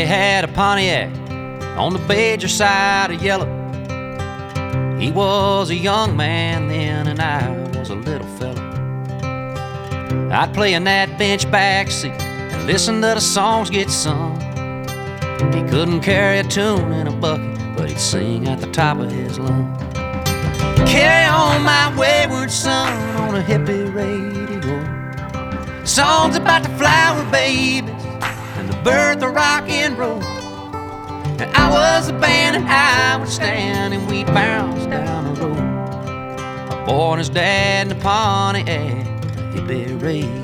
Daddy had a Pontiac on the Bajer side of yellow. He was a young man then, and I was a little fella. I'd play in that bench backseat and listen to the songs get sung. He couldn't carry a tune in a bucket, but he'd sing at the top of his lungs. Carry on my wayward son on a hippie radio. Songs about the flower babies and the birth of rock and roll. And I was the band and I would stand and we'd bounce down the road. My boy and his dad in the Pontiac, hippie radio.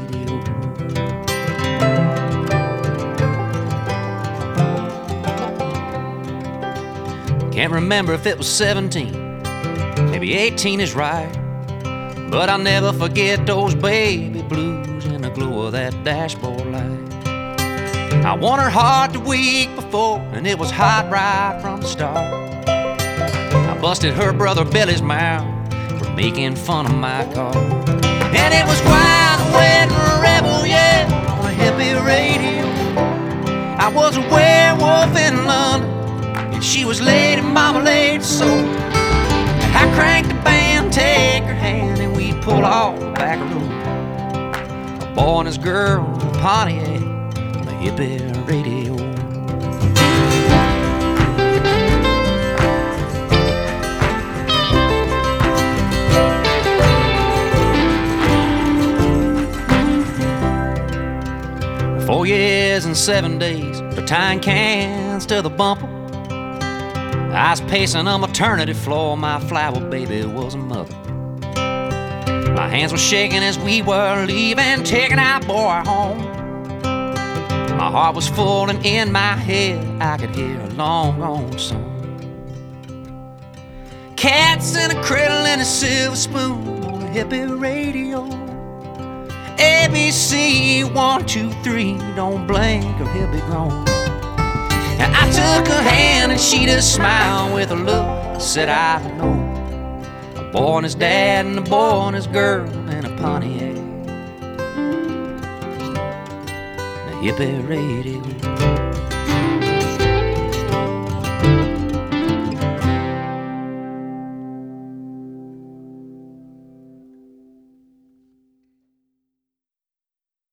Can't remember if it was 17, maybe 18 is right, but I'll never forget those baby blues in the glow of that dashboard light. I won her heart the week before, and it was hot right from the start. I busted her brother Billy's mouth for making fun of my car. And it was Wild Wedding Rebel, yeah, on a hippie radio. I was a werewolf in London, and she was Lady Marmalade soul. I cranked the band, take her hand, and we pull off the back road. A boy and his girl in a Pontiac on the hippie radio. 4 years and 7 days, for tying cans to the bumper. I was pacing a maternity floor, my flower baby was a mother. My hands were shaking as we were leaving, taking our boy home. My heart was full and in my head I could hear a long gone song. Cats in a cradle and a silver spoon on a hippie radio. ABC 1, 2, 3, don't blink or he'll be gone. And I took her hand and she just smiled with a look, said I know. A boy and his dad and a boy and his girl in a Pontiac, the hippie radio.